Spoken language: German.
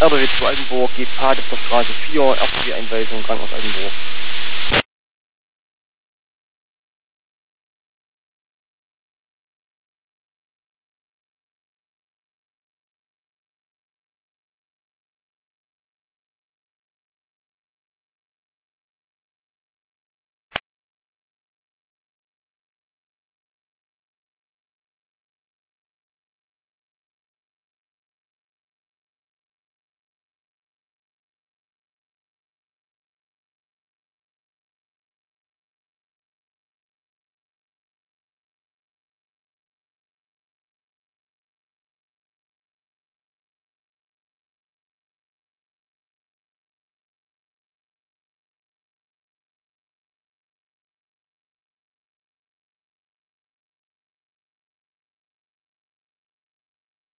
RBW zu Altenburg, GK, das ist Straße 4, RBW-Einweisung, Krankenhaus Altenburg.